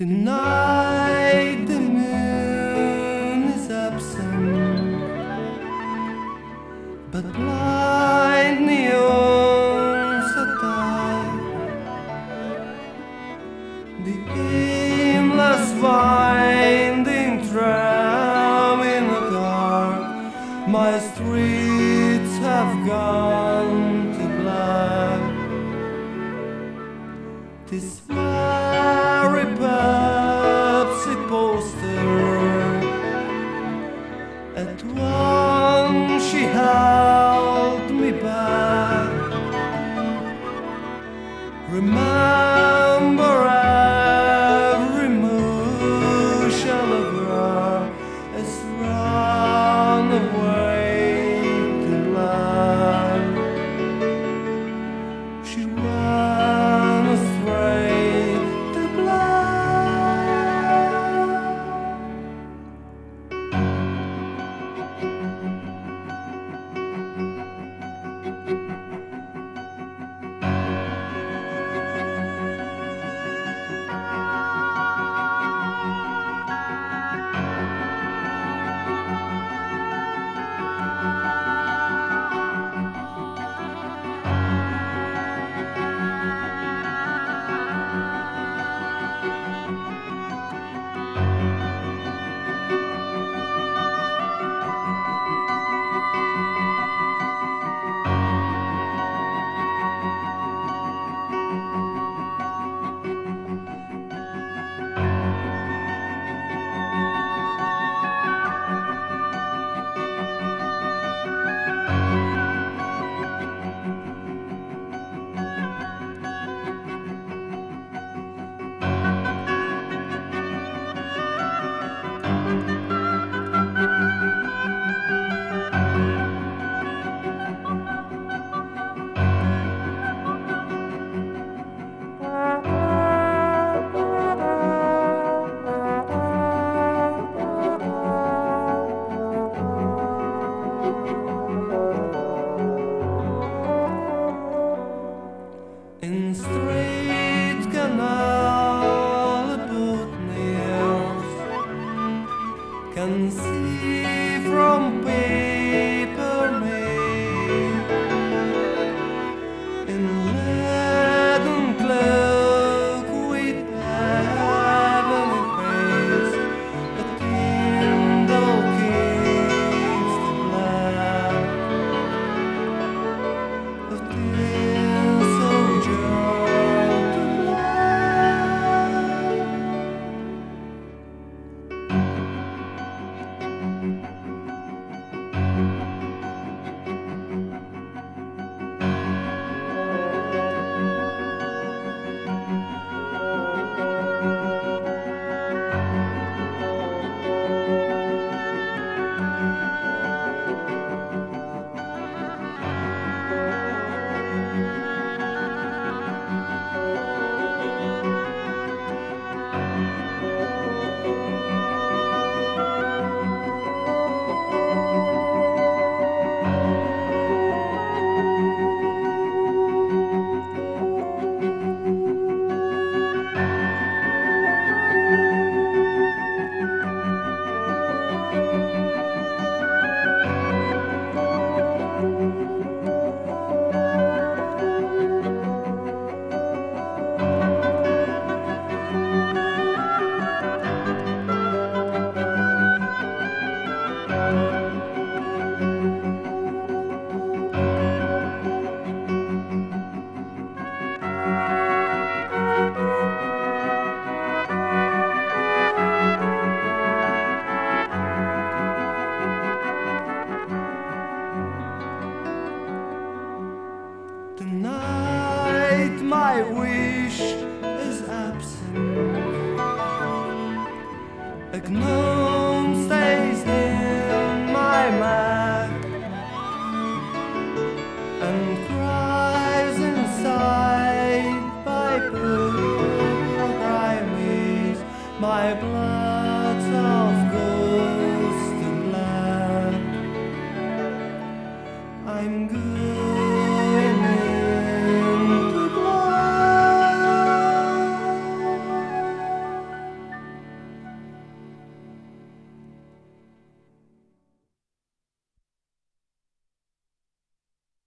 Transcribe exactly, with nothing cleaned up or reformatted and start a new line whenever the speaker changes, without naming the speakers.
Tonight the moon is absent, but blind neons are tied. The aimless winding tram in the dark, my streets have gone to black. This very Pepsi poster, at one she held me back. Remember every motion of her as run away to land. She ran astray to black. In straight canal about nails, can see from paper made. In leaden cloak with heavenly face, a Tyndall keeps the black of tin soldier to black. Tonight my wish is absent. A gnome stays in my mat and cries inside by blue grimy my blood.